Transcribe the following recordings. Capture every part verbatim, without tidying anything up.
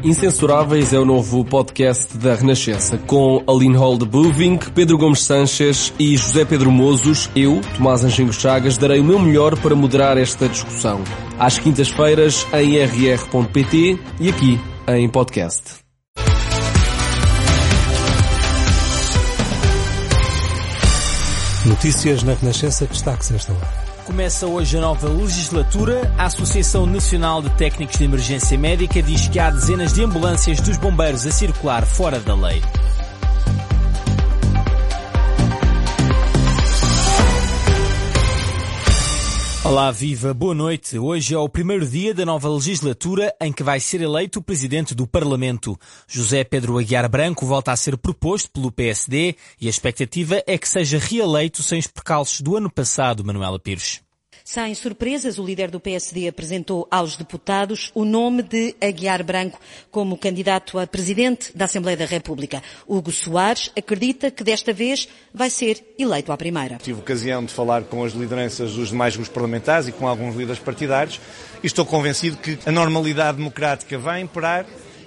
Incensuráveis é o novo podcast da Renascença, com Aline Hall de Buving, Pedro Gomes Sanches e José Pedro Mozos. Eu, Tomás Anjinho Chagas, darei o meu melhor para moderar esta discussão. Às quintas-feiras em r r ponto p t e aqui em podcast. Notícias na Renascença, destaques esta hora. Começa hoje a nova legislatura. A Associação Nacional de Técnicos de Emergência Médica diz que há dezenas de ambulâncias dos bombeiros a circular fora da lei. Olá, viva, boa noite. Hoje é o primeiro dia da nova legislatura em que vai ser eleito o Presidente do Parlamento. José Pedro Aguiar Branco volta a ser proposto pelo P S D e a expectativa é que seja reeleito sem os percalços do ano passado, Manuela Pires. Sem surpresas, o líder do P S D apresentou aos deputados o nome de Aguiar Branco como candidato a Presidente da Assembleia da República. Hugo Soares acredita que desta vez vai ser eleito à primeira. Tive ocasião de falar com as lideranças dos demais grupos parlamentares e com alguns líderes partidários e estou convencido que a normalidade democrática vai imperar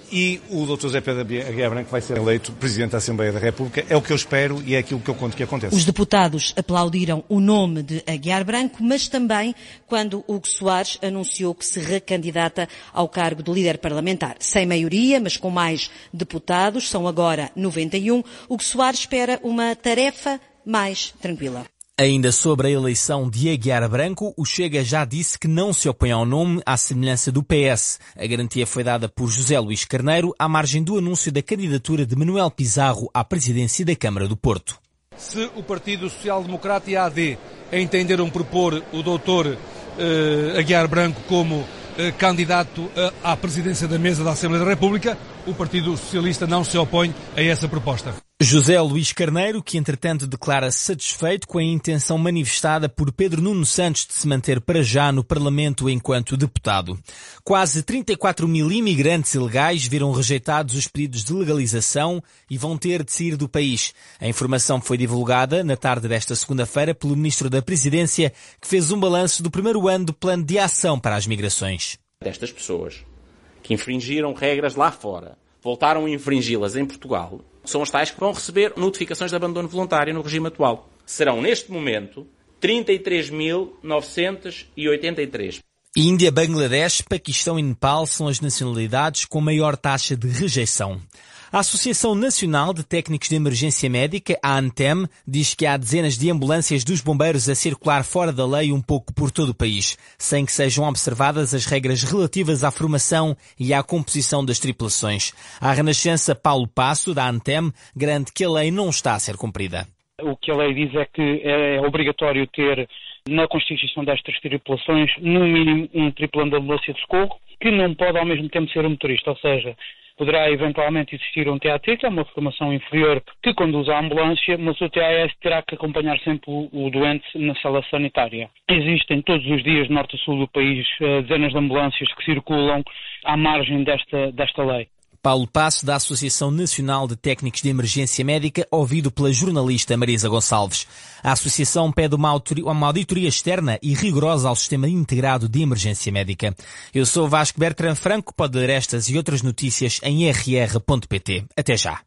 e o doutor José Pedro Aguiar Branco vai ser eleito Presidente da Assembleia da República. É o que eu espero e é aquilo que eu conto que aconteça. Os deputados aplaudiram o nome de Aguiar Branco, mas também quando Hugo Soares anunciou que se recandidata ao cargo de líder parlamentar. Sem maioria, mas com mais deputados, são agora noventa e um, Hugo Soares espera uma tarefa mais tranquila. Ainda sobre a eleição de Aguiar Branco, o Chega já disse que não se opõe ao nome, à semelhança do P S. A garantia foi dada por José Luís Carneiro, à margem do anúncio da candidatura de Manuel Pizarro à presidência da Câmara do Porto. Se o Partido Social Democrata e a A D entenderam propor o doutor eh, Aguiar Branco como eh, candidato eh, à presidência da mesa da Assembleia da República, o Partido Socialista não se opõe a essa proposta. José Luís Carneiro, que entretanto declara-se satisfeito com a intenção manifestada por Pedro Nuno Santos de se manter para já no Parlamento enquanto deputado. Quase trinta e quatro mil imigrantes ilegais viram rejeitados os pedidos de legalização e vão ter de sair do país. A informação foi divulgada na tarde desta segunda-feira pelo Ministro da Presidência, que fez um balanço do primeiro ano do Plano de Ação para as Migrações. Destas pessoas que infringiram regras lá fora, voltaram a infringi-las em Portugal, são os tais que vão receber notificações de abandono voluntário no regime atual. Serão, neste momento, trinta e três mil novecentos e oitenta e três. Índia, Bangladesh, Paquistão e Nepal são as nacionalidades com maior taxa de rejeição. A Associação Nacional de Técnicos de Emergência Médica, a ANTEM, diz que há dezenas de ambulâncias dos bombeiros a circular fora da lei um pouco por todo o país, sem que sejam observadas as regras relativas à formação e à composição das tripulações. A Renascença, Paulo Passo, da ANTEM, garante que a lei não está a ser cumprida. O que a lei diz é que é obrigatório ter na constituição destas tripulações, no mínimo, um tripulante de ambulância de socorro, que não pode ao mesmo tempo ser um motorista, ou seja, poderá eventualmente existir um T A T, que é uma formação inferior que conduz à ambulância, mas o T A S terá que acompanhar sempre o doente na sala sanitária. Existem todos os dias, norte a sul do país, dezenas de ambulâncias que circulam à margem desta, desta lei. Paulo Passo, da Associação Nacional de Técnicos de Emergência Médica, ouvido pela jornalista Marisa Gonçalves. A associação pede uma auditoria, uma auditoria externa e rigorosa ao Sistema Integrado de Emergência Médica. Eu sou Vasco Bertrand Franco, pode ler estas e outras notícias em r r ponto p t. Até já.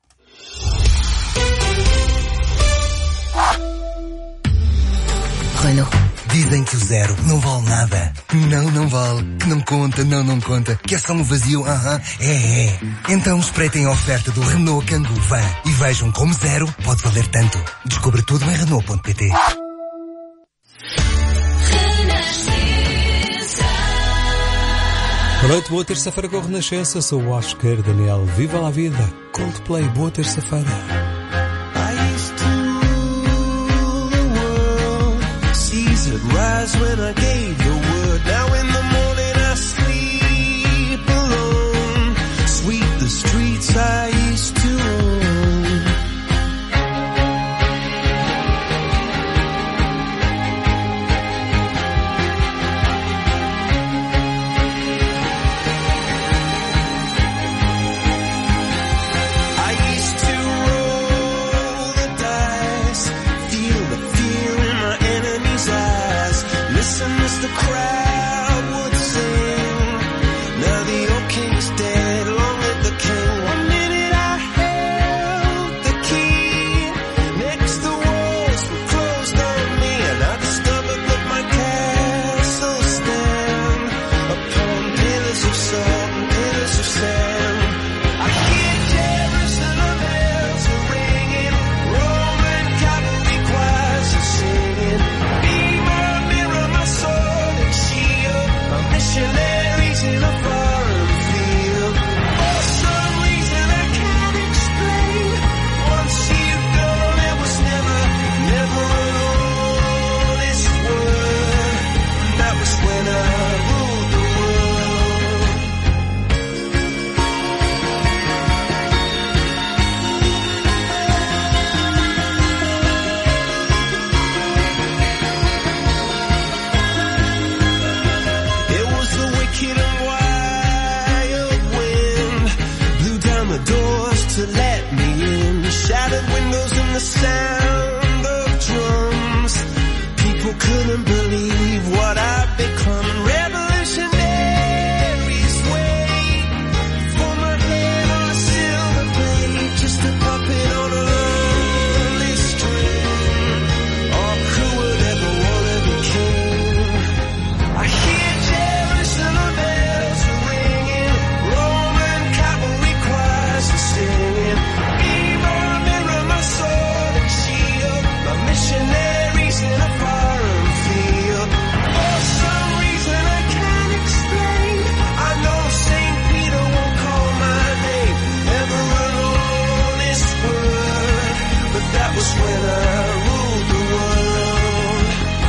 Renault. Dizem que o zero não vale nada. Não, não vale. Que não conta, não, não conta. Que é só um vazio, aham, uh-huh. é, é. Então espreitem a oferta do Renault Kangoo Van e vejam como zero pode valer tanto. Descobre tudo em renault ponto p t. Boa noite, boa terça-feira com a Renascença. Sou o Oscar Daniel. Viva lá a vida. Coldplay, boa terça-feira. Rise when I gave the word. Now in the morning I sleep alone. Sweep the streets I used to own. I used to roll the dice, feel the fear in my enemy's eyes. Listen, Mister Cole. to let me in. Shattered windows and the sound of drums. People couldn't believe what I'd become. Revolutionaries wait for my head on a silver plate, just a puppet on a lonely string. Oh, who would ever wanna be king? I hear Jerusalem bells ringing, Roman cavalry choirs are singing. Be my mirror, my sword and shield, my missionaries in a foreign field. For some reason I can't explain, I know Saint Peter won't call my name, never an honest word, but that was when I ruled the world.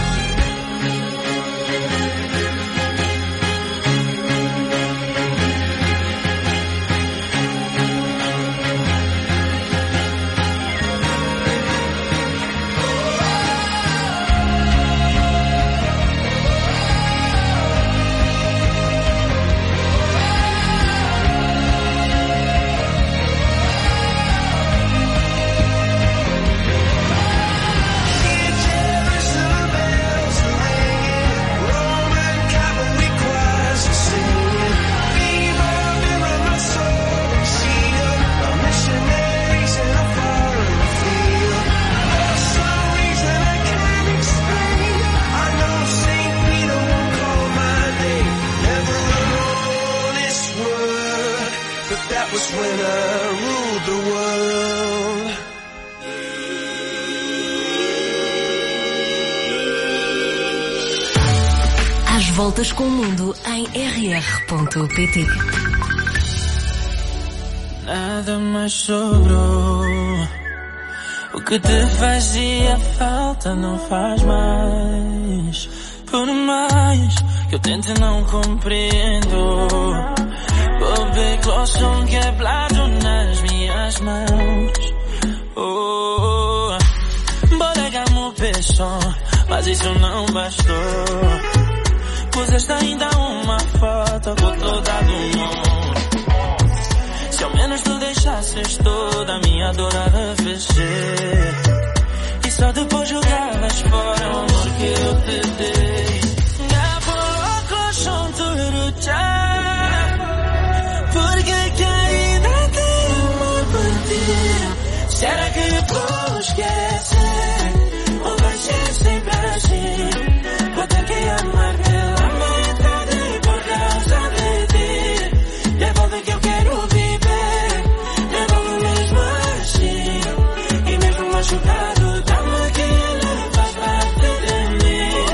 Hear Jerusalem bells ringing, Roman cavalry choirs are singing. Be my mirror, my sword and shield, my missionaries in a foreign field. For some reason I can't explain, I know Saint Peter won't call my name, never an honest word, but that was when I ruled the world. Às voltas com o mundo em r r ponto p t. Nada mais sobrou. O que te fazia falta não faz mais. Por mais que eu tente não compreendo. O becloso quebrado nas minhas mãos. Oh, bodega-me o peso, mas isso não bastou. Puseste ainda uma foto com toda do mundo. Se ao menos tu deixasses toda a minha dor a arrefecer, e só depois jogavas fora o amor que eu te dei. A pouco são tudo tchau, porque que ainda tenho amor por ti. Será que vou esquecer, ou vai ser sempre assim? Vou ter que amar pela metade por causa de ti. Devolve que eu quero viver, devolve mesmo assim. E mesmo machucado, dá-me aquilo que faz parte de mim.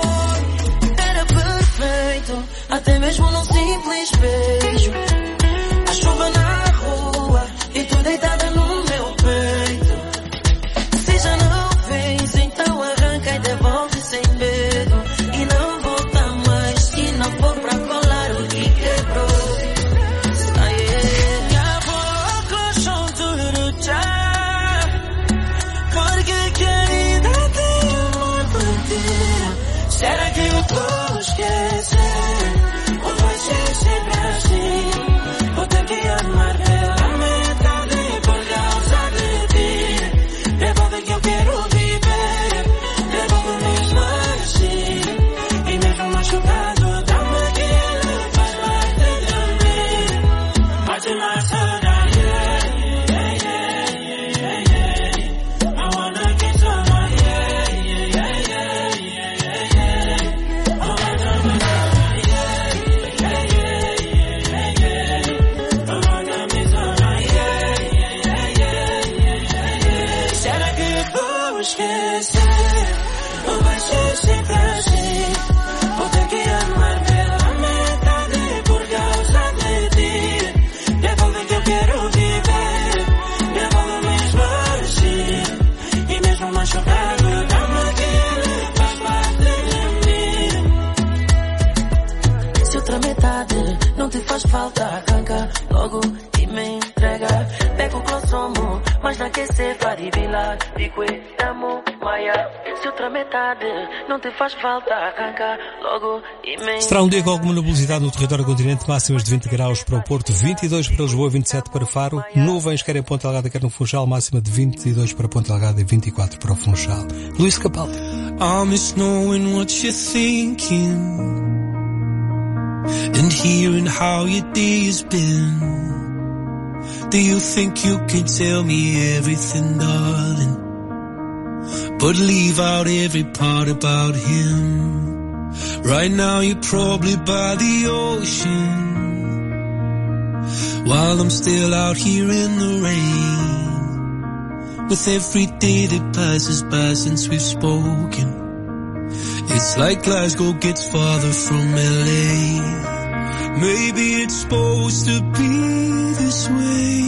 Era perfeito, até mesmo num simples beijo. A chuva na rua e tu deitada no meu peito. Se já não vens, então arranca e devolve sem medo. E não volta mais, se não for pra colar o que quebrou. Sai, a pouco são tudo tchau, porque que ainda tenho amor por ti. Será que eu vou esquecer, ou vai ser sempre assim? Vou ter que amar pela metade por causa de ti. Devolve que eu quero viver, devolve mesmo assim. E mesmo machucado, dá-me aquilo que faz parte de mim. Mas you like so that, yeah, yeah, yeah, yeah, yeah. I wanna get some more, yeah, yeah, yeah, yeah, yeah, yeah. I wanna be some more, yeah, yeah, yeah, yeah, yeah. I wanna be some more, yeah, yeah, yeah, yeah, yeah. Será que vou esquecer, ou vai ser sempre assim? Vou ter que amar pela metade por causa de ti. Devolve que eu quero viver, devolve mesmo assim. E mesmo machucado, dá-me aquilo que faz parte de mim. Se outra metade não te faz falta, arranca logo e me entrega. Pego o consumo, mas não quer ser faribila. Fico e damo, mas Se outra metade não te faz falta, arranca logo e me... Será um dia com alguma nebulosidade no território do continente, máximas de vinte graus para o Porto, vinte e dois para Lisboa, vinte e sete para Faro, nuvens quer em Ponta Delgada, quer no Funchal, máxima de vinte e dois para Ponta Delgada e vinte e quatro para o Funchal. Luís Capaldi. I miss knowing what you're thinking and hearing how your day has been. Do you think you can tell me everything, darling, but leave out every part about him? Right now you're probably by the ocean, while I'm still out here in the rain. With every day that passes by since we've spoken, it's like Glasgow gets farther from L A. Maybe it's supposed to be this way,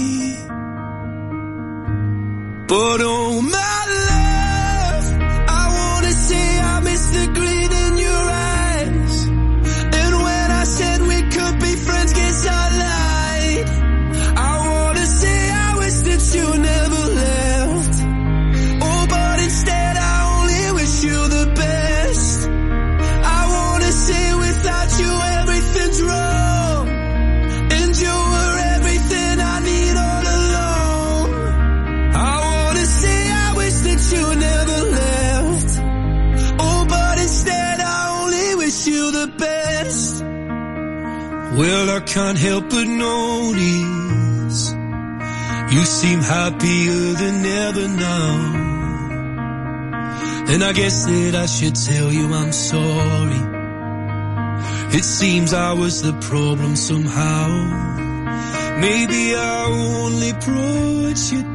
but oh my love, I wanna say I miss the grin in your eyes. And when I said we could be friends, guess I lied. I wanna say I wish that you never left. Oh, but instead I only wish you the best. I wanna say without you everything's wrong, and you were everything I need all along. I wanna say I wish that you never left. Oh, but instead I only wish you the best. Well, I can't help but notice you seem happier than ever now, and I guess that I should tell you I'm sorry. It seems I was the problem somehow. Maybe I only brought you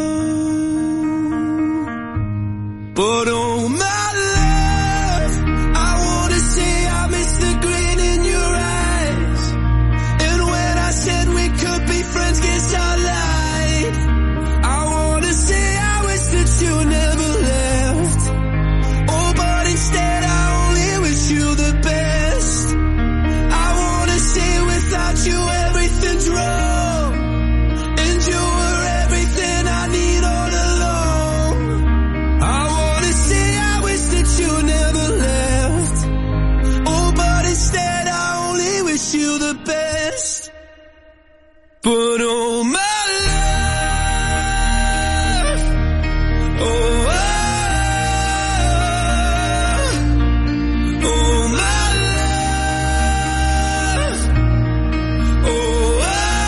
down, but oh my love, I wanna say I miss the grin in your eyes. And when I said we could be friends, guess I lied. I wanna say I wish that you never left. Oh, but instead I only wish you the best. I wanna say without you everything's wrong, and you were everything I need all along. I wanna say I wish that you never left. Oh, but instead I only wish you the best. But oh my love, oh, oh, oh my love, oh,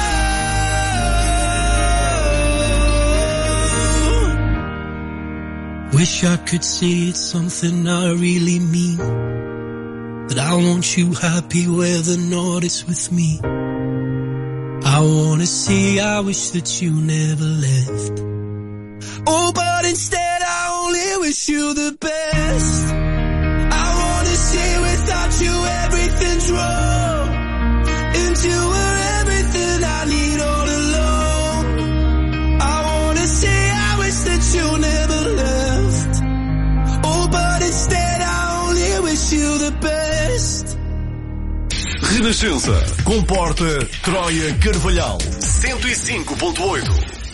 oh. Wish I could say it's something I really mean, that I want you happy whether or not it's with me. I wanna say I wish that you never left. Oh, but instead I only wish you the best. I wanna say without you everything's wrong, and you were everything I need all along. I wanna say I wish that you never left. Oh, but instead I only wish you the best. Renascença, comporta Troia Carvalhal, cento e cinco ponto oito.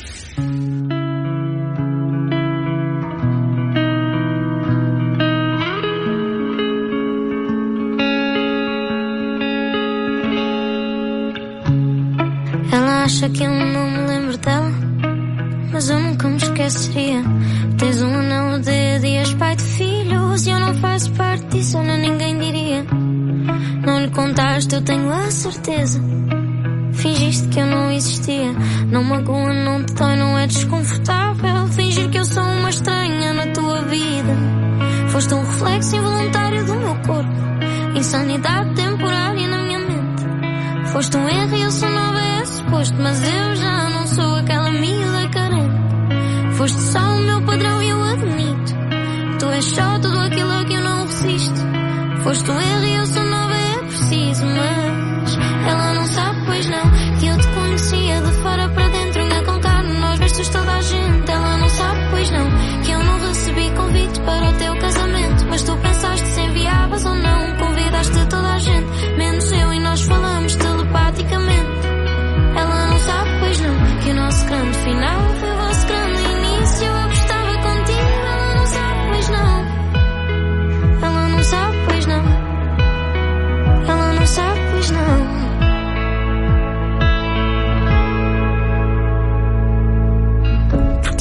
Ela acha que eu não me lembro dela, mas eu nunca me esqueceria. Tens um anel de dias, pai de filhos, e eu não faço parte disso, nem ninguém diria. Não lhe contaste, eu tenho a certeza. Fingiste que eu não existia. Não magoa, não te dói, não é desconfortável fingir que eu sou uma estranha na tua vida. Foste um reflexo involuntário do meu corpo, insanidade temporária na minha mente. Foste um erro e eu sou nova, é suposto, mas eu já não sou aquela miúda carente. Foste só o meu padrão e eu admito. Tu és só tudo aquilo a que eu não resisto. Foste um erro e eu sou nova, é preciso, mas ela não sabe, pois não, que eu te conhecia de fora para dentro, unha com carne, nós vestes toda a gente. Ela não sabe, pois não, que eu não recebi convite para o teu casamento, mas tu pensaste se enviavas ou não, convidaste toda a gente, menos eu, e nós falamos telepaticamente. Ela não sabe, pois não, que o nosso grande final foi o vosso grande início. Eu apostava contigo, ela não sabe, pois não.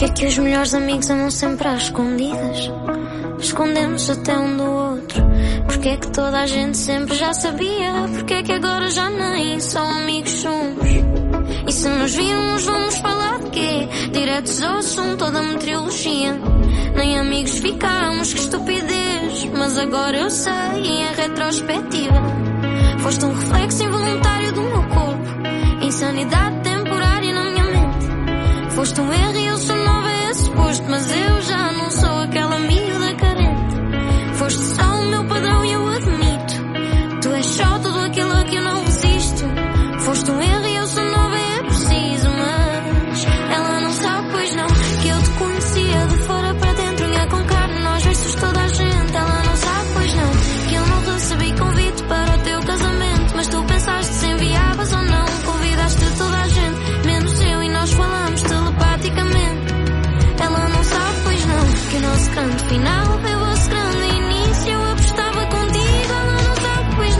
Porque é que os melhores amigos andam sempre às escondidas? Escondemos até um do outro. Porque é que toda a gente sempre já sabia? Porque é que agora já nem só amigos somos? E se nos virmos vamos falar de quê? Diretos ao assunto, toda a meteorologia. Nem amigos ficámos, que estupidez. Mas agora eu sei, em retrospectiva, foste um reflexo involuntário do meu corpo, insanidade temporária na minha mente. Foste um erro e eu sou nova a esse posto, mas eu já não sou aquela miúda carente. Foste só o meu padrão e eu admito, tu és só tudo aquilo a que eu não resisto. Foste um erro e eu sou nova, é preciso, mas ela não sabe, pois não, que eu te conhecia de fora para dentro, unha com carne, nós versus toda a gente. Ela não sabe, pois não, que eu não recebi convite para o teu casamento, mas tu pensaste se enviavas ou não, convidaste toda a gente, menos eu, e nós falamos telepaticamente. Ela não sabe, pois não, que o nosso grande final é o vosso grande início. Eu apostava contigo, ela não sabe, pois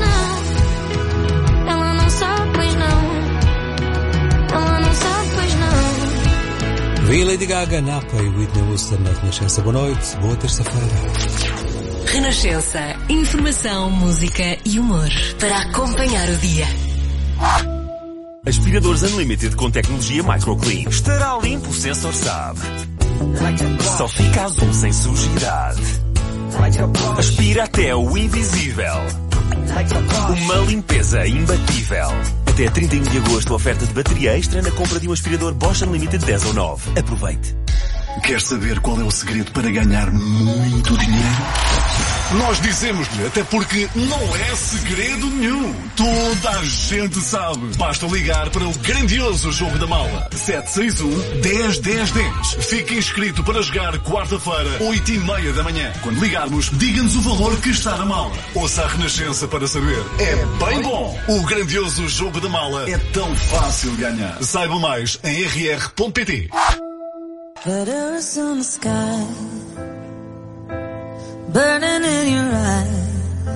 não. Ela não sabe, pois não. Ela não sabe, pois não. Vi Lady Gaga, Napa e Whitney Houston na Renascença. Boa noite, boa terça-feira. Renascença, informação, música e humor para acompanhar o dia. Aspiradores Unlimited com tecnologia Microclean. Estará limpo, o sensor sabe. Só fica azul sem sujidade. Aspira até o invisível. Uma limpeza imbatível. Até trinta e um de agosto, oferta de bateria extra na compra de um aspirador Bosch Unlimited dez ou nove. Aproveite. Quer saber qual é o segredo para ganhar muito dinheiro? Nós dizemos-lhe, até porque não é segredo nenhum. Toda a gente sabe. Basta ligar para o grandioso jogo da mala. sete seis um, dez, dez, dez. Fique inscrito para jogar quarta-feira, oito e meia da manhã. Quando ligarmos, diga-nos o valor que está na mala. Ouça a Renascença para saber. É bem bom. O grandioso jogo da mala é tão fácil de ganhar. Saiba mais em r r ponto p t. Letters on the sky, burning in your eyes.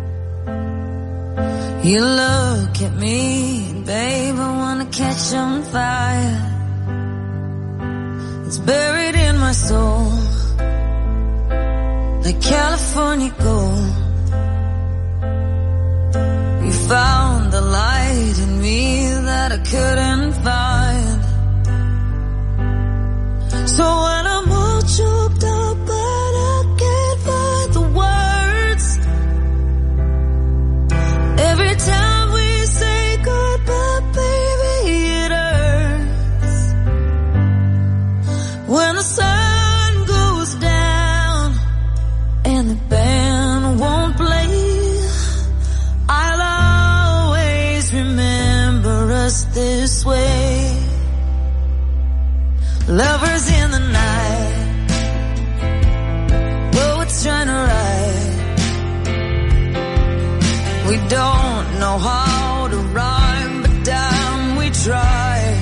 You look at me, babe, I wanna catch on fire. It's buried in my soul, like California gold. You found the light in me that I couldn't find. So when I'm all choked up but I can't find the words, every time we say goodbye, baby, it hurts. When the sun goes down and the band won't play, I'll always remember us this way. Lovers in the night, poets trying to write. We don't know how to rhyme, but damn, we try.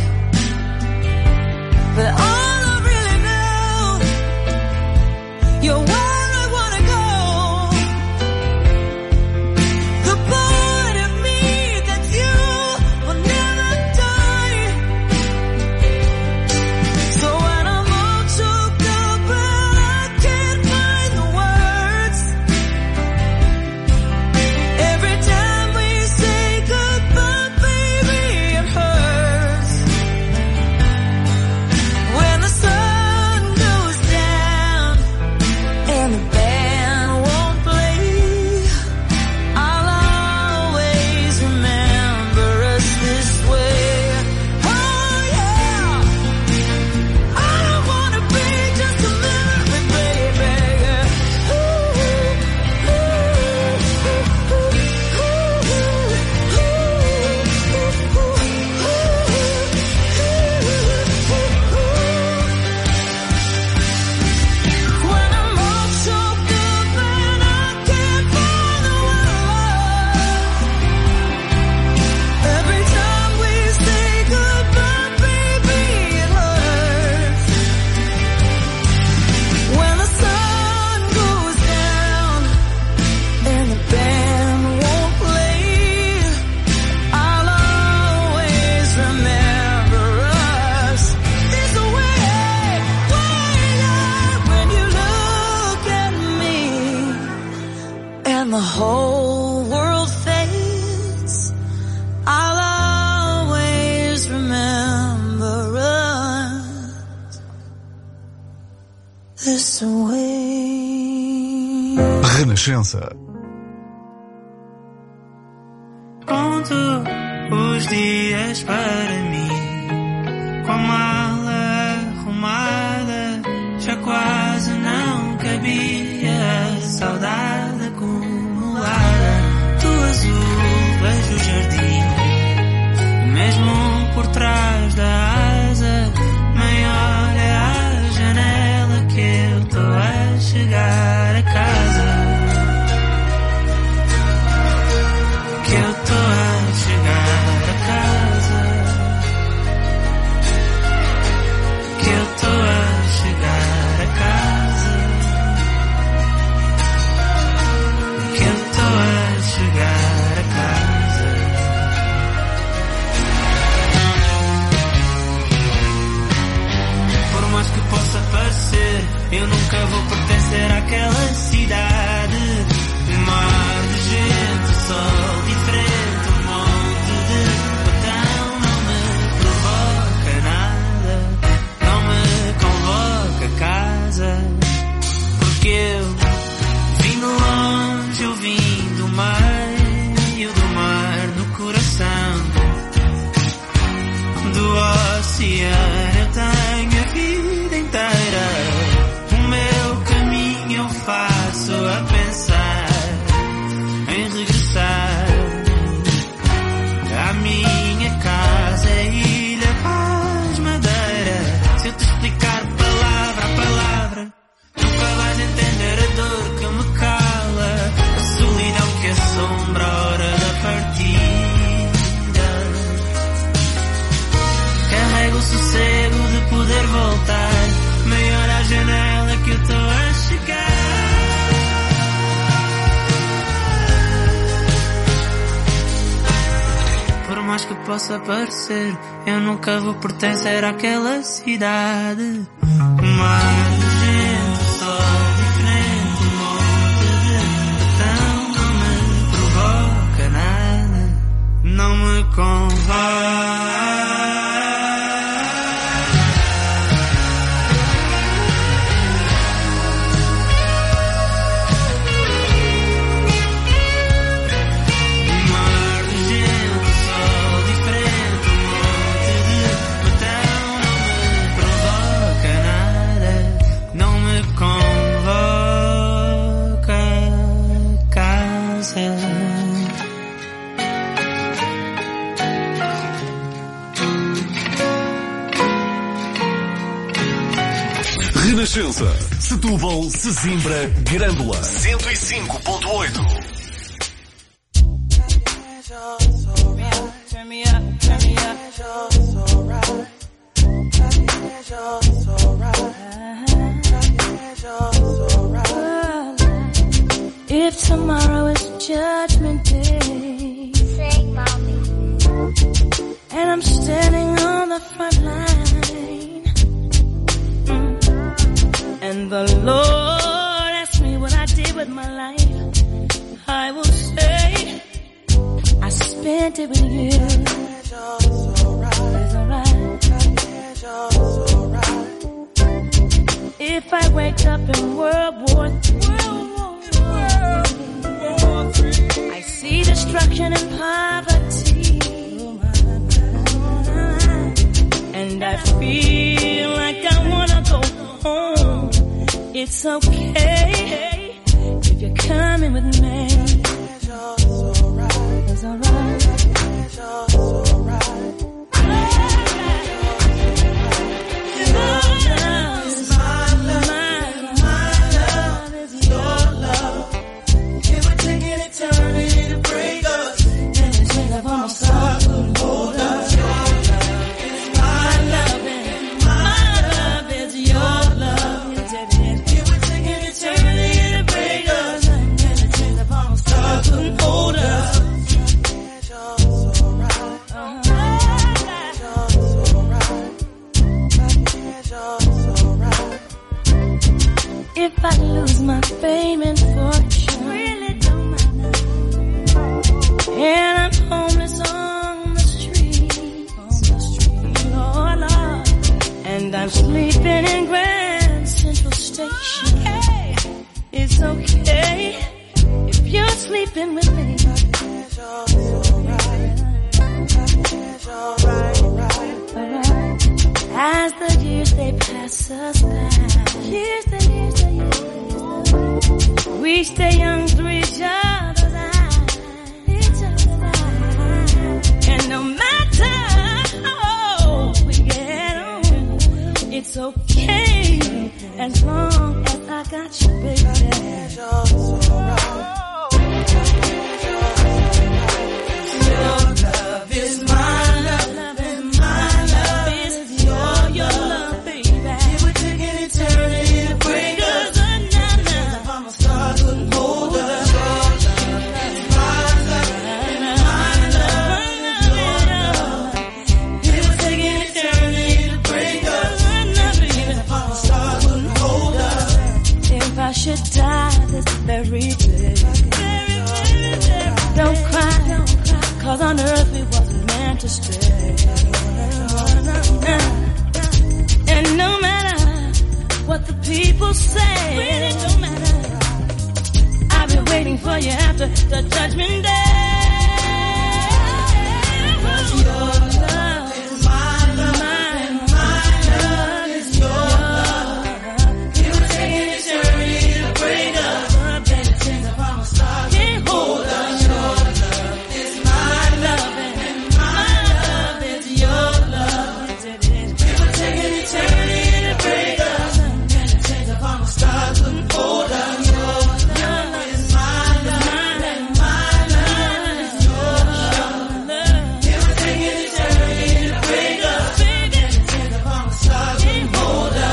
But all I really know, you're where I wanna go. The part of me that you will never die. So when I'm all choked up and I can't find the words, every time we say goodbye, baby, it hurts. When the whole world fades, I'll always remember us this way. Renascença. Conto os dias para mim, com a mala arrumada, já quase não cabia a saudade acumulada. Do azul vejo o jardim, mesmo por trás da asa, maior é a janela que eu tô a chegar a casa. Que eu tô a chegar a casa, que eu tô a chegar a casa, que eu tô a chegar a casa. Por mais que possa parecer, eu nunca vou pertencer àquela cidade. Um mar de gente, sol diferente, um monte de botão. Não me provoca nada, não me convoca a casa. Porque eu vim de longe, eu vim do meio do mar, no coração do oceano. Eu tenho a vida inteira, o meu caminho eu faço a pensar em regressar à minha casa, Ilha Paz Madeira. Se eu te explicar palavra a palavra, nunca vais entender a dor que me cala, a solidão que assombra a hora da partida. Carrego o sossego de poder voltar, maior à janela que eu tô a chegar. Por mais que possa parecer, eu nunca vou pertencer àquela cidade. Um mar de gente, sol diferente, um monte de botão. Não me provoca nada, não me convoca. Renascença, Setúbal, Sesimbra, Grândola, cento e cinco ponto oito. If tomorrow is Judgment Day, sing, mommy. And I'm standing on the front line, mm. and the Lord asks me what I did with my life, I will say I spent it with you. It's alright. If I wake up in World War Three, I see destruction and poverty, and I feel like I wanna go home. It's okay if you're coming with me. It's alright. It's alright. If I lose my fame and fortune, really don't matter. And I'm sleeping in Grand Central Station. Hey, it's okay if you're sleeping with me. As the years they pass us by, years the years the years, we stay young through each other's eyes, each other's eyes. And no matter how we get on, it's okay as long as I got you, baby. Your love is my love. I should die this very day. Don't cry, cause on earth we wasn't meant to stay. And no matter what the people say, really don't matter, I've been waiting for you after the judgment day. Cause your love is my love, and my love is your love. You were taking it journey to break us, then it seems the promise stars can't hold us. Your love is my love, and my love is your love. You were taking it journey to break us, then it seems the promise stars couldn't hold us. Your love is my love, and my love is your love. You were taking it journey to break us, then it seems the promise stars couldn't hold us.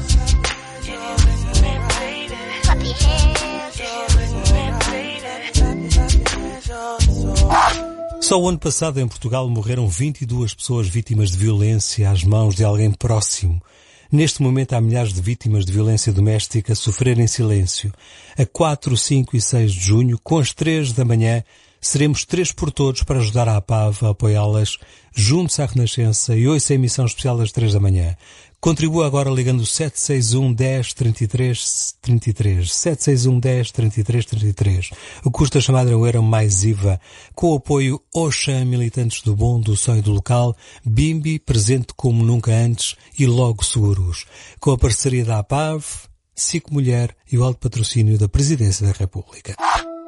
Só o ano passado em Portugal morreram vinte e duas pessoas vítimas de violência às mãos de alguém próximo. Neste momento há milhares de vítimas de violência doméstica a sofrer em silêncio. A quatro, cinco e seis de junho, com as três da manhã, seremos três por todos para ajudar a APAV a apoiá-las. Junte-se à Renascença e ouça a emissão especial das três da manhã. Contribua agora ligando sete seis um, dez, trinta e três, trinta e três. sete seis um, dez, trinta e três, trinta e três. O custo da chamada é um euro mais I V A. Com o apoio Oxam, Militantes do Bom, do Sonho do Local, Bimbi, presente como nunca antes, e Logo Seguros. Com a parceria da APAV, SIC Mulher e o alto patrocínio da Presidência da República.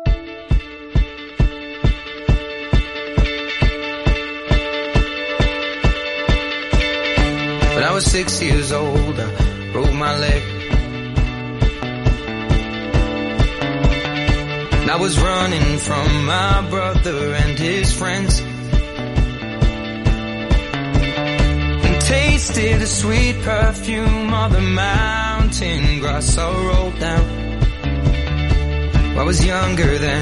When I was six years old, I broke my leg. And I was running from my brother and his friends. And tasted the sweet perfume of the mountain grass I rolled down. I was younger then.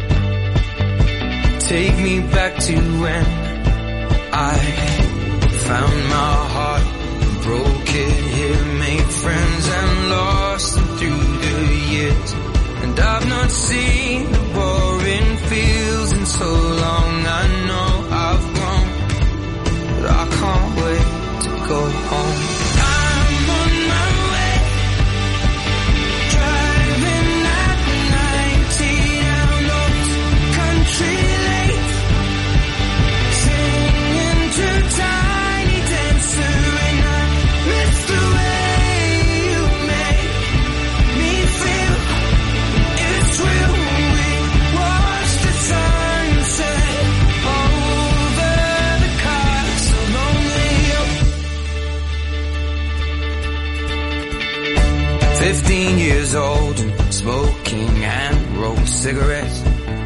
Take me back to when I found my heart. Broke it here, made friends and lost them through the years. And I've not seen the boring fields in so long. I know I've grown, but I can't wait to go home. I'm on my way, driving at ninety down those country lanes, singing to Tiny Dancer. Miss the way you make me feel. It's real. We watch the sunset over the castle lonely. Fifteen years old and smoking and rolled cigarettes.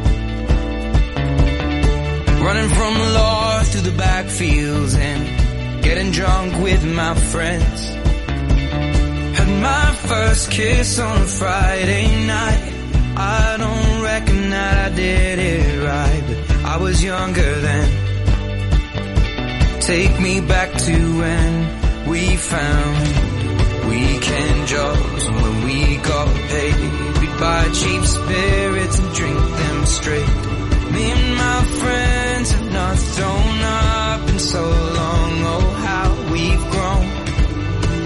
Running from the law through the backfields and getting drunk with my friends. Had my first kiss on a Friday night. I don't reckon that I did it right, but I was younger then. Take me back to when we found weekend jobs, and when we got paid, we'd buy cheap spirits and drink them straight. Me and my friends have not thrown up in so long. Oh, how we've grown.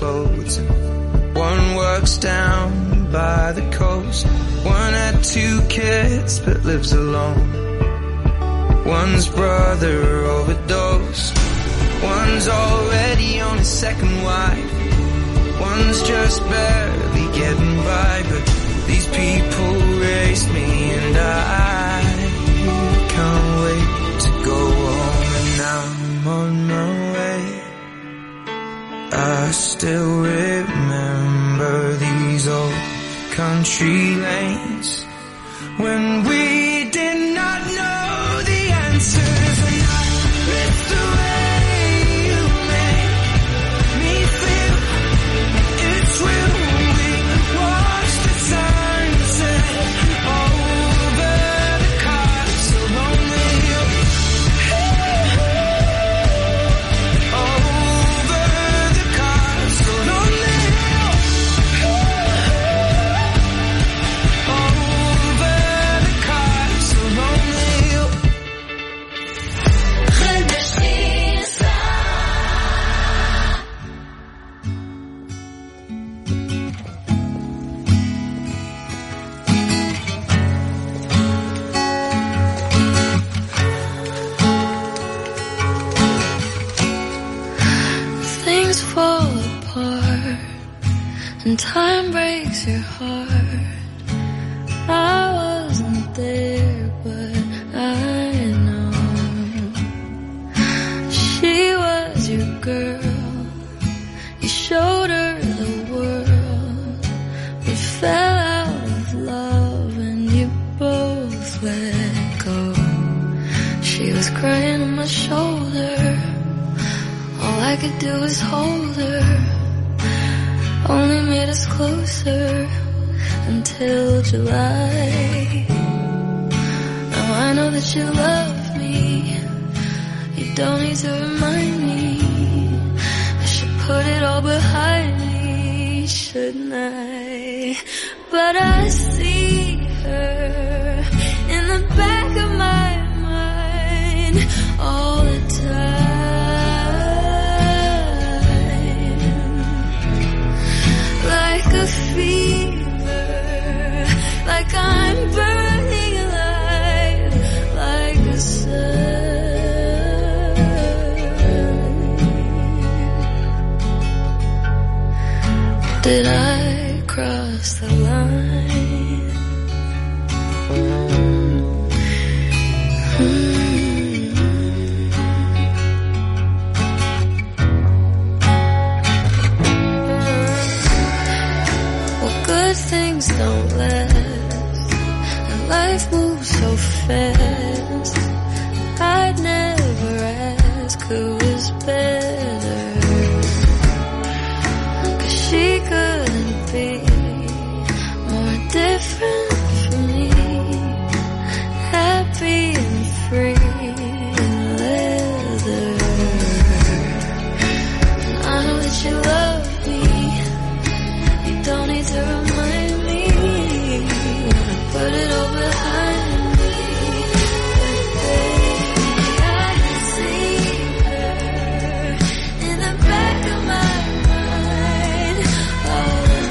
floats. One works down by the coast. One had two kids but lives alone. One's brother overdosed. One's already on his second wife. One's just barely getting by. But these people raised me and I can't wait to go home. And now I'm on my way. I still remember these old country lanes when we did not know the answers. And I miss the way you make me feel. It's real when we watch the sunset over the castle on the hill. Over the castle on the hill. Over the castle on the hill. Things fall apart and time breaks your heart. I wasn't there, but I know she was your girl. You showed her the world. We fell out of love and you both let go. She was crying on my shoulder. All I could do was hold her. Only made us closer until July. Now I know that you love me. You don't need to remind me. I should put it all behind me, shouldn't I? But I see her in the back of my mind all the time. Like a fever, like I'm burning alive, like a sun. Did I cross the line? Mm. Good things don't last, and life moves so fast. I'd never ask who was better, 'cause she couldn't be more different from me. Happy and free in leather. And I know that you love me. You don't need to remind me. Wanna put it all behind me. But baby, I can see her in the back of my mind all the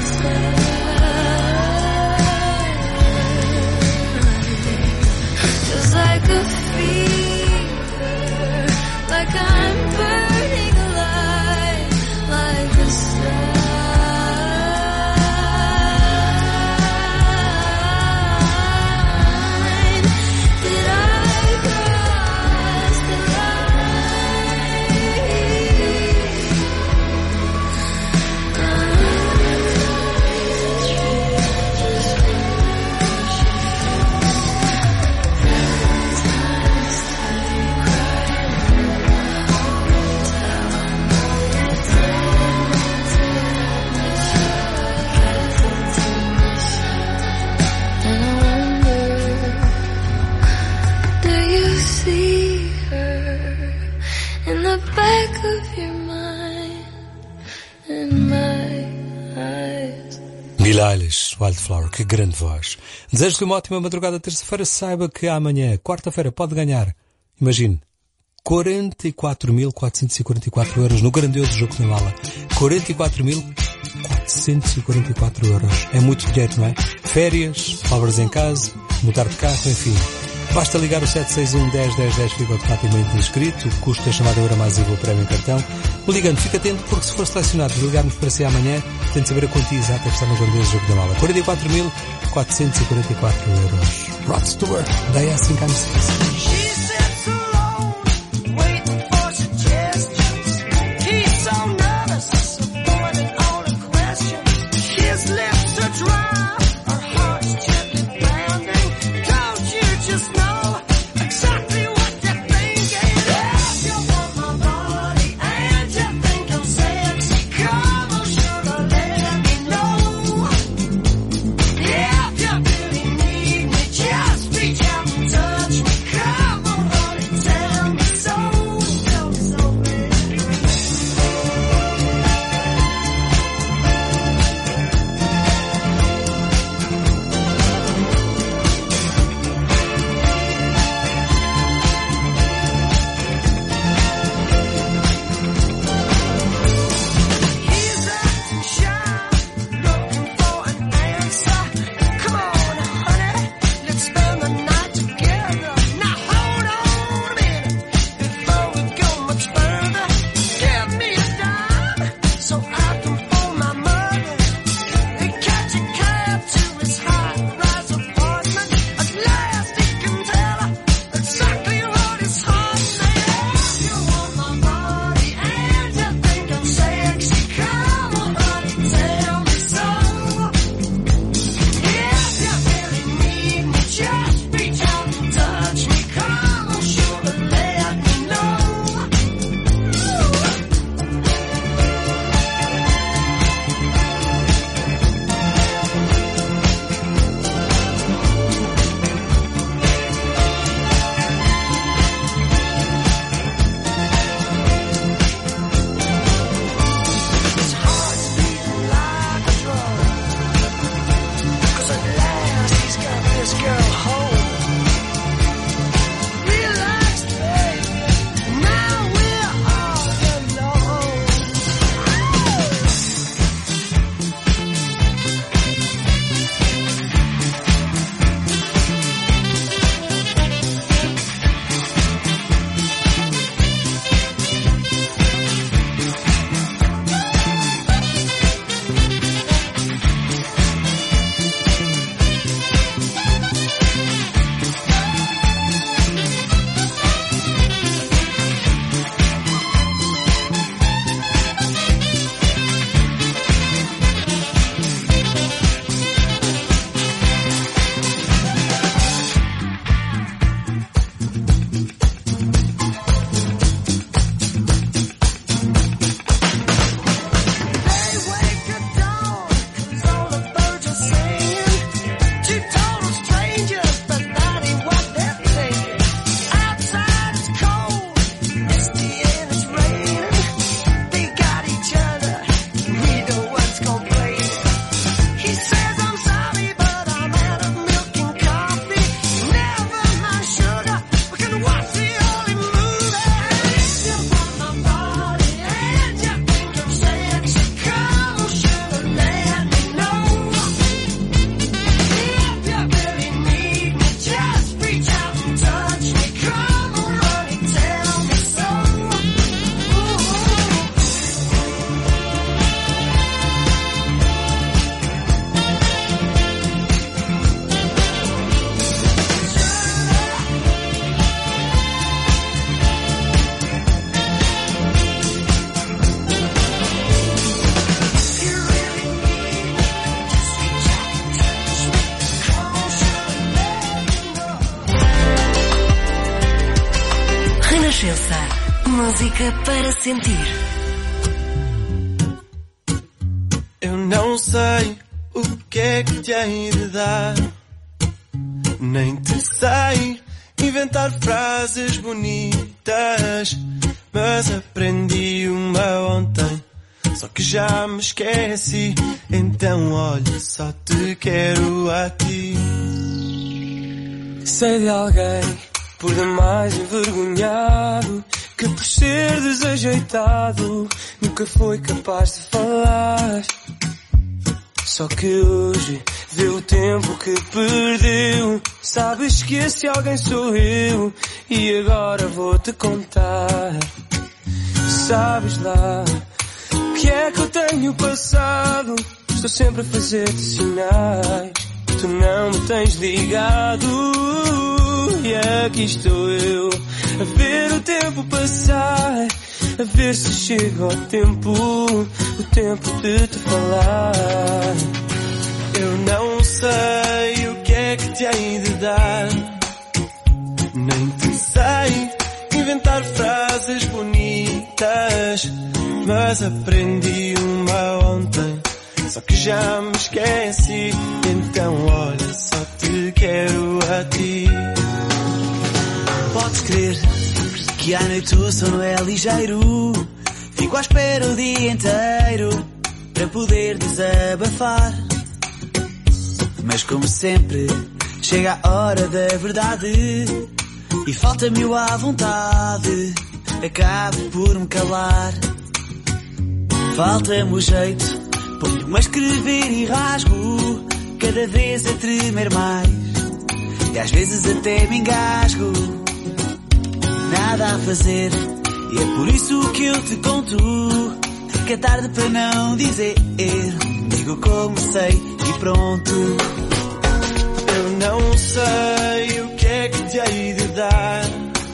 time. Just like a fever, like I'm burning alive, like a sun. Billie Eilish, Wildflower, que grande voz. Desejo-lhe uma ótima madrugada de terça-feira. Saiba que amanhã, quarta-feira, pode ganhar, imagine, quarenta e quatro mil quatrocentos e quarenta e quatro euros no grandioso jogo de Mala. quarenta e quatro mil quatrocentos e quarenta e quatro euros. É muito dinheiro, não é? Férias, obras em casa, mudar de carro, enfim. Basta ligar o sete seis um, dez, dez, dez, fica automaticamente inscrito. O custo da chamada Euro mais I V A, o prémio em cartão. Ligando, fica atento, porque se for selecionado e ligarmos para si amanhã, tem de saber a quantia exata que está no grandioso jogo da Mala. quarenta e quatro mil quatrocentos e quarenta e quatro euros. Rod Stewart, They Are Think I'm Sexy. Música para sentir. Eu não sei o que é que te hei de dar, nem te sei inventar frases bonitas, mas aprendi uma ontem, só que já me esqueci. Então olha, só te quero a ti. Sei de alguém por demais envergonhado, que por ser desajeitado nunca foi capaz de falar. Só que hoje vê o tempo que perdeu, sabes que esse alguém sou eu, e agora vou-te contar. Sabes lá o que é que eu tenho passado, estou sempre a fazer-te sinais, tu não me tens ligado, e aqui estou eu a ver o tempo passar, a ver se chega o tempo, o tempo de te falar. Eu não sei o que é que te hei de dar, nem te sei inventar frases bonitas, mas aprendi uma ontem, só que já me esqueci. Então olha, só te quero a ti. Podes crer que à noite o sono é ligeiro, fico à espera o dia inteiro para poder desabafar. Mas como sempre chega a hora da verdade e falta-me o à vontade, acabo por me calar. Falta-me o jeito, ponho-me a escrever e rasgo, cada vez a tremer mais, e às vezes até me engasgo. Nada a fazer, e é por isso que eu te conto, que é tarde para não dizer, digo como sei e pronto. Eu não sei o que é que te hei de dar,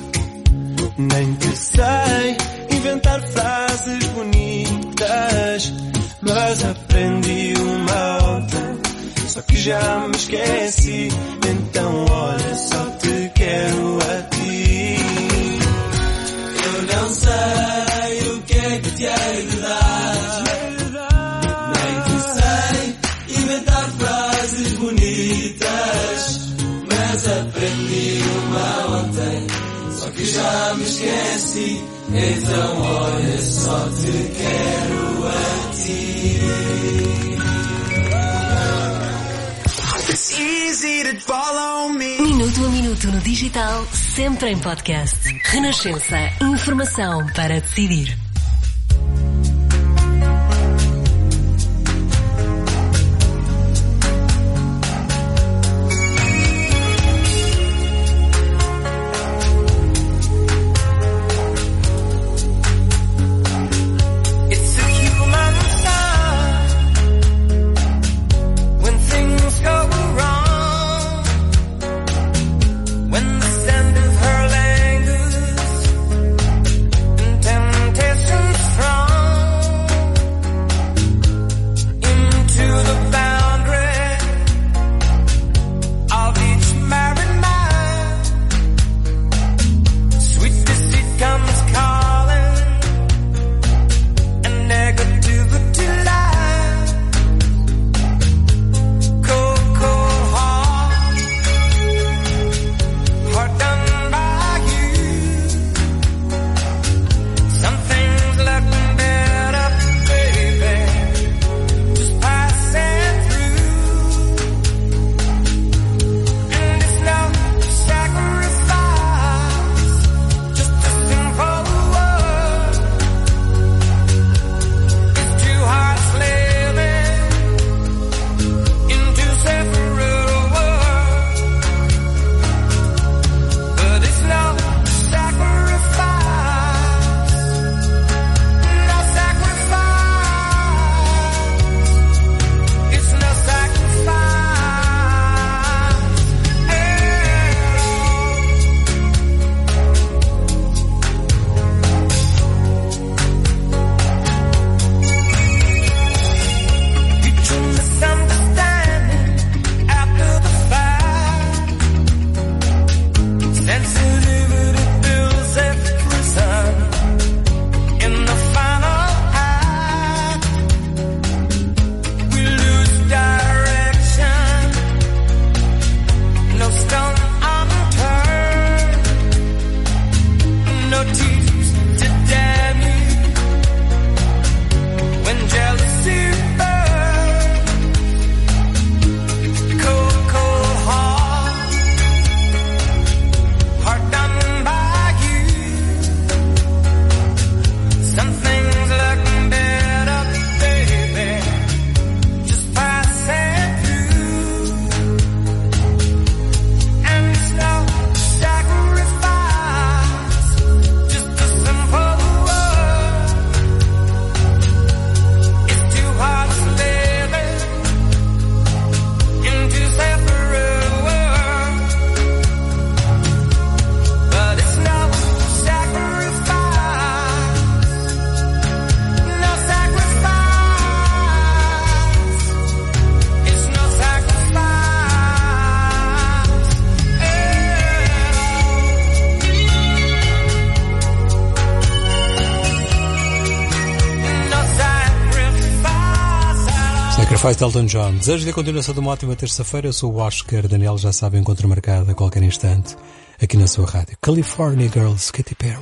nem te sei inventar frases bonitas, mas aprendi uma ontem, só que já me esqueci. Então olha, só te quero a ti. Eu não sei o que é que te hei de dar, nem te sei inventar frases bonitas, mas aprendi uma ontem, só que já me esqueci. Então olha, só te quero a ti. It's easy to follow me. Minuto a minuto no digital, sempre em podcast. Renascença. Informação para decidir. Temptation Perfeito, Elton John. Desejo de continuação de uma ótima terça-feira. Eu sou o Oscar Daniel, já sabe, encontro marcado a qualquer instante aqui na sua rádio. California Girls, Katy Perry.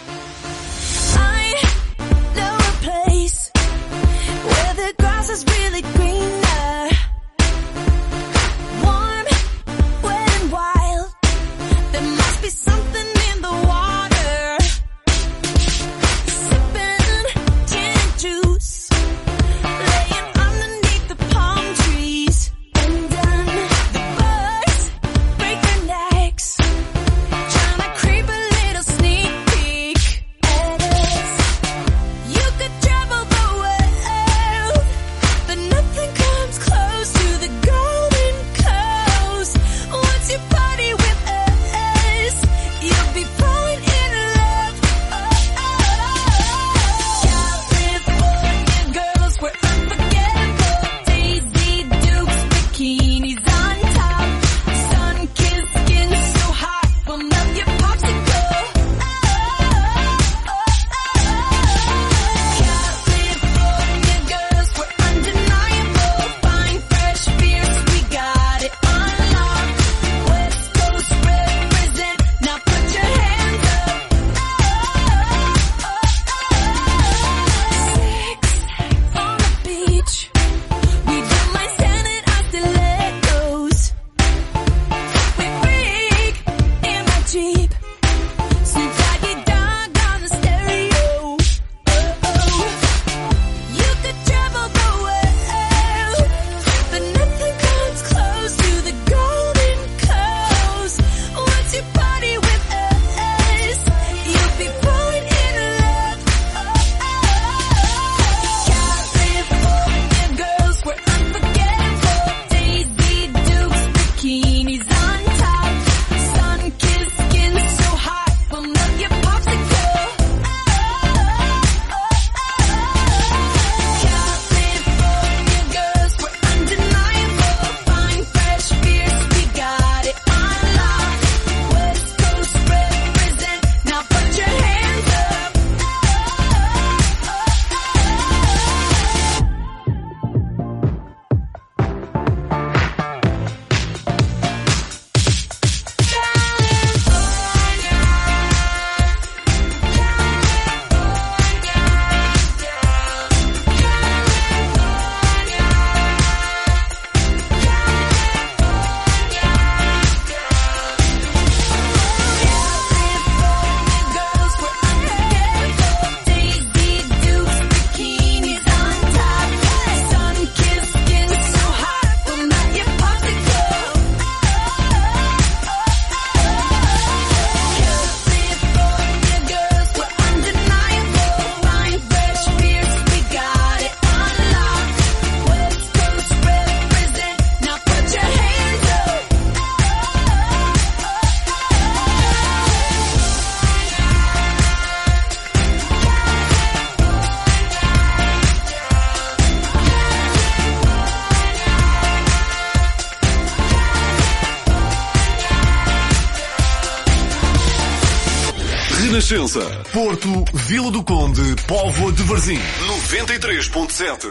Renascença, Porto, Vila do Conde, Póvoa de Varzim, noventa e três ponto sete.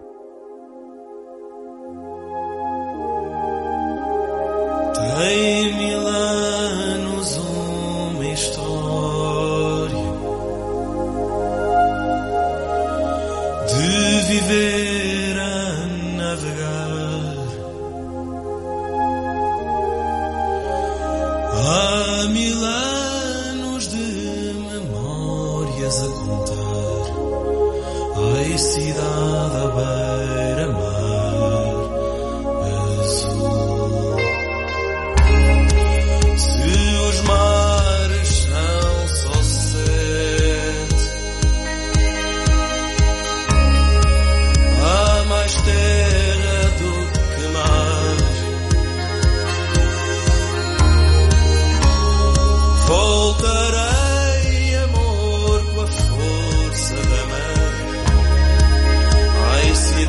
Tem mil anos uma história de viver a navegar. Há mil anos de memórias a contar. Ai, cidade à beira-mar azul. Se os mares são só sete, há mais terra do que mar. Voltarei, amor, com a força da mãe. Ai, cidade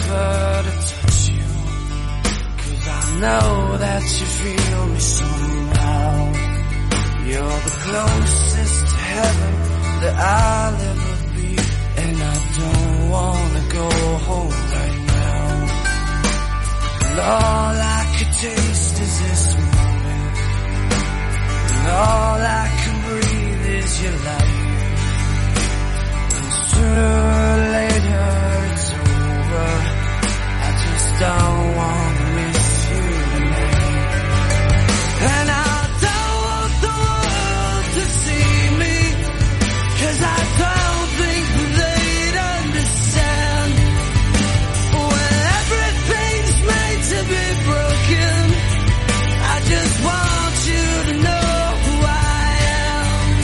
ever to touch you, 'cause I know that you feel me somehow. You're the closest to heaven that I'll ever be, and I don't wanna go home right now. And all I could taste is this moment, and all I can breathe is your light. And sooner or later it's over, I just don't wanna miss you tonight. And I don't want the world to see me, 'cause I don't think they'd understand. When everything's made to be broken, I just want you to know who I am.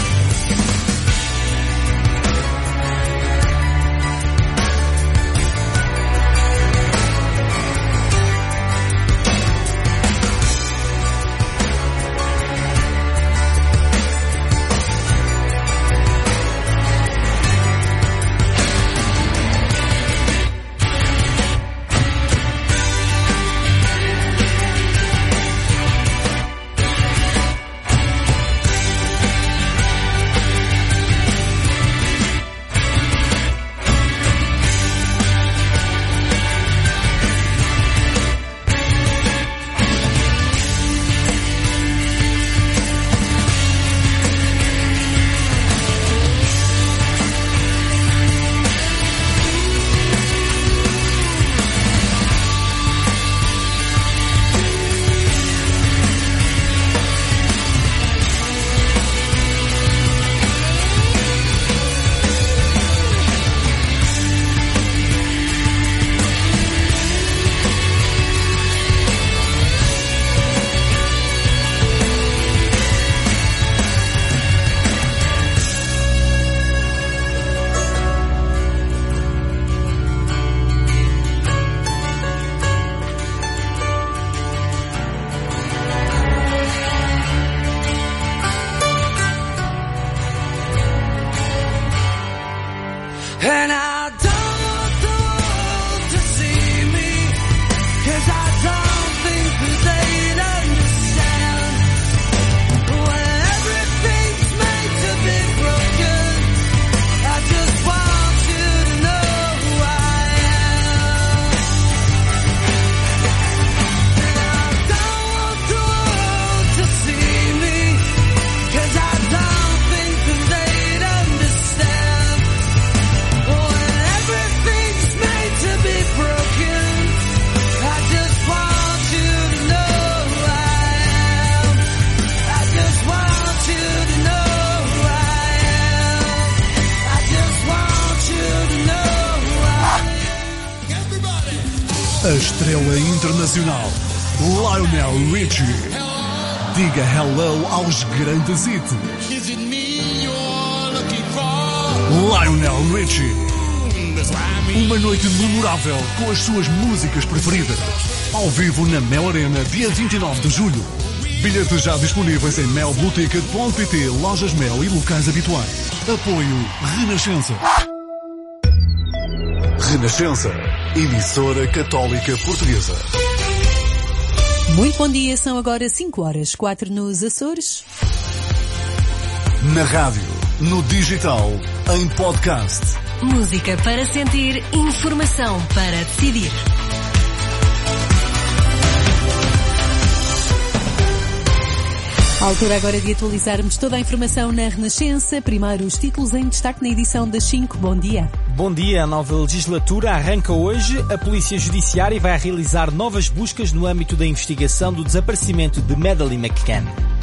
And I don't want the world to see me, 'cause I don't think that they'd understand. When everything's made to be broken, I just want you to know who I am. And I don't want the world to see me, 'cause I don't think that they'd understand. When everything's made to be broken, I just want you to know who I am. I just want you to know who I am. I just want you to know who I am. A estrela internacional Lionel Richie. Diga hello aos grandes hits. Lionel Richie. Uma noite memorável com as suas músicas preferidas. Ao vivo na Mel Arena, dia vinte e nove de julho. Bilhetes já disponíveis em mel blue ticket ponto pt, lojas Mel e locais habituais. Apoio Renascença. Renascença. Emissora Católica Portuguesa. Muito bom dia, são agora cinco horas, quatro nos Açores. Na rádio, no digital, em podcast. Música para sentir, informação para decidir. A altura agora de atualizarmos toda a informação na Renascença. Primeiro os títulos em destaque na edição das cinco. Bom dia. Bom dia. A nova legislatura arranca hoje. A Polícia Judiciária vai realizar novas buscas no âmbito da investigação do desaparecimento de Madeleine McCann.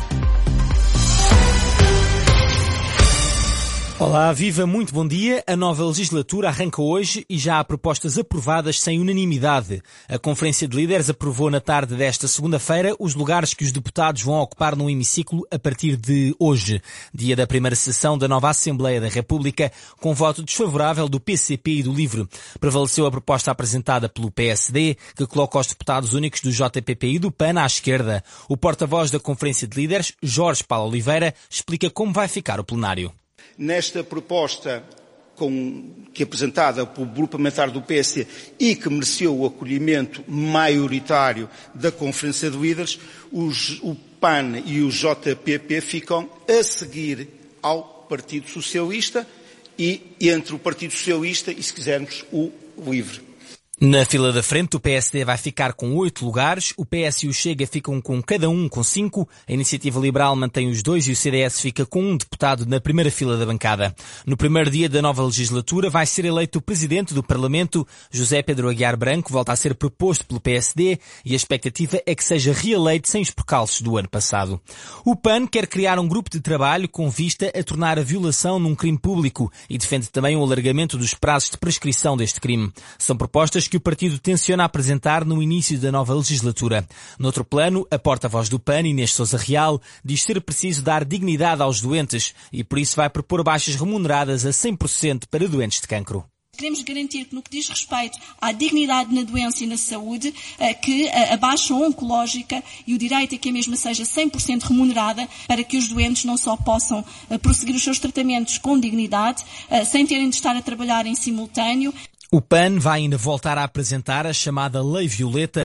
Olá, viva, muito bom dia. A nova legislatura arranca hoje e já há propostas aprovadas sem unanimidade. A Conferência de Líderes aprovou na tarde desta segunda-feira os lugares que os deputados vão ocupar no hemiciclo a partir de hoje, dia da primeira sessão da nova Assembleia da República, com voto desfavorável do P C P e do LIVRE. Prevaleceu a proposta apresentada pelo P S D, que coloca os deputados únicos do J P P e do P A N à esquerda. O porta-voz da Conferência de Líderes, Jorge Paulo Oliveira, explica como vai ficar o plenário. Nesta proposta com, que é apresentada pelo grupo parlamentar do P S D e que mereceu o acolhimento maioritário da Conferência de Líderes, os, o P A N e o J P P ficam a seguir ao Partido Socialista e entre o Partido Socialista e, se quisermos, o Livre. Na fila da frente, o P S D vai ficar com oito lugares, o P S e o Chega ficam com cada um com cinco, a Iniciativa Liberal mantém os dois e o C D S fica com um deputado na primeira fila da bancada. No primeiro dia da nova legislatura vai ser eleito o Presidente do Parlamento. José Pedro Aguiar Branco volta a ser proposto pelo P S D e a expectativa é que seja reeleito sem os percalços do ano passado. O P A N quer criar um grupo de trabalho com vista a tornar a violação num crime público e defende também o alargamento dos prazos de prescrição deste crime. São propostas que o partido tenciona apresentar no início da nova legislatura. Noutro plano, a porta-voz do P A N, Inês Sousa Real, diz ser preciso dar dignidade aos doentes e por isso vai propor baixas remuneradas a cem por cento para doentes de cancro. Queremos garantir que, no que diz respeito à dignidade na doença e na saúde, que a baixa oncológica e o direito a que a mesma seja cem por cento remunerada para que os doentes não só possam prosseguir os seus tratamentos com dignidade, sem terem de estar a trabalhar em simultâneo. O P A N vai ainda voltar a apresentar a chamada Lei Violeta,